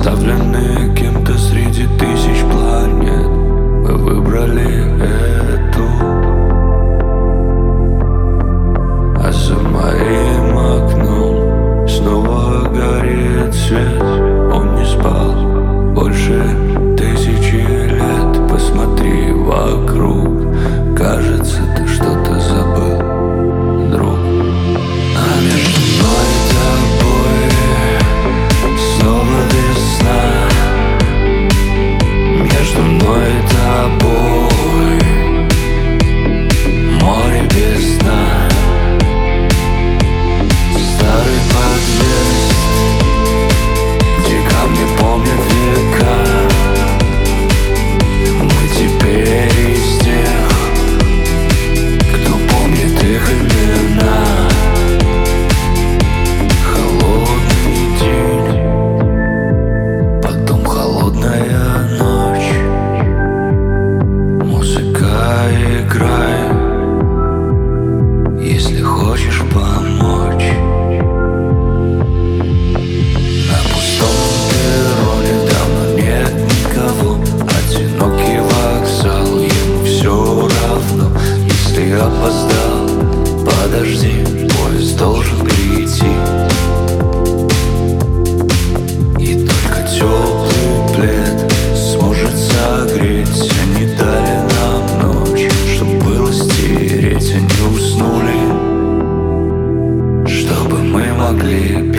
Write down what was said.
Оставленные кем-то среди тысяч планет, мы выбрали эту. А за моим окном снова горит свет. Он не спал больше 1000 лет. Посмотри вокруг, кажется, ты что-то забыл, друг. А между мной и тобой снова весна. Между мной и тобой море без дна. Старый подъезд, где камни помнят века. Мы теперь из тех, кто помнит их имена. Холодный день, потом холодная ночь. Музыка играет, если хочешь помочь. На пустом перроне давно нет никого. Одинокий вокзал, ему все равно. Если опоздал, подожди, поезд должен прийти. И только теплый плед сможет согреть. Они дали нам ночь, чтоб было стереть. Они уснули, чтобы мы могли